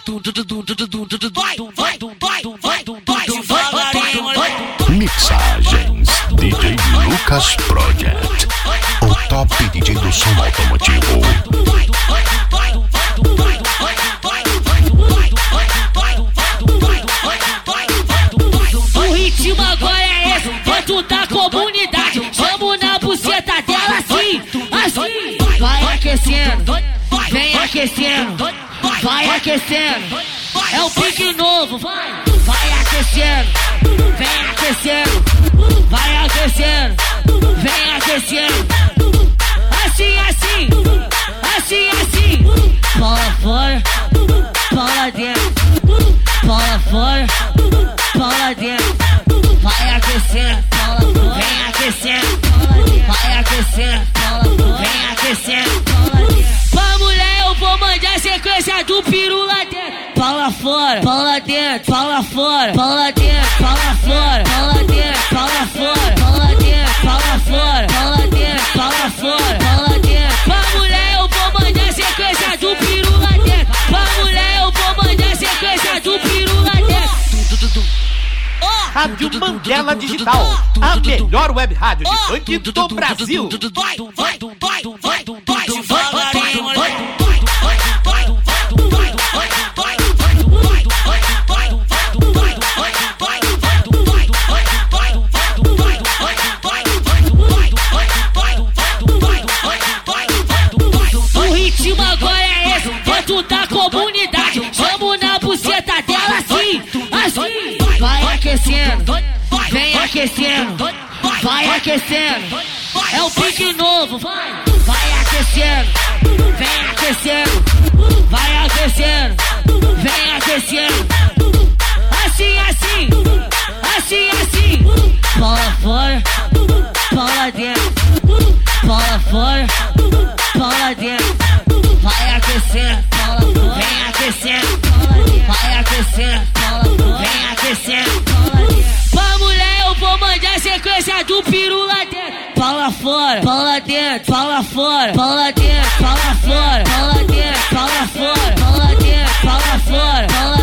Mixagens DJ Lucas Project, o top DJ do som automotivo. O ritmo agora é esse, dentro da comunidade. Chamo na buceta dela assim, assim. Vai aquecendo, vem aquecendo, vai aquecendo. É o pique novo, vai aquecendo, vem aquecendo, vai aquecendo, vem aquecendo. Assim, assim, assim, assim. Bola fora, bola dentro, bola fora, bola dentro. Vai aquecendo, vem aquecendo, vai aquecendo, vem aquecendo. Pra mulher eu vou mandar sequência do peru lá dentro. Bola fora, bola dentro, bola fora, bola dentro, bola fora, bola dentro, bola fora, bola dentro, bola fora, bola dentro, bola fora, bola dentro. Pra mulher eu vou mandar sequência do peru lá dentro. Pra mulher eu vou mandar sequência do peru lá dentro. Rádio Mandela Digital, a melhor web rádio de funk do Brasil. O ritmo agora é esse, dentro da comunidade. Chamo na buceta dela assim, assim. Vai aquecendo, vem aquecendo, vai aquecendo. É o pique novo, vai aquecendo, vem aquecendo, vai aquecendo, vem aquecendo. Assim, assim, assim, assim. Bola fora, bola dentro, bola fora, bola dentro. Vai aquecendo, vem aquecendo, vai aquecendo, vem aquecendo. Pra mulher eu vou mandar sequência do peru lá dentro. Bola fora, bola dentro, bola fora, bola dentro, bola fora, bola dentro, bola fora, bola dentro, bola fora, bola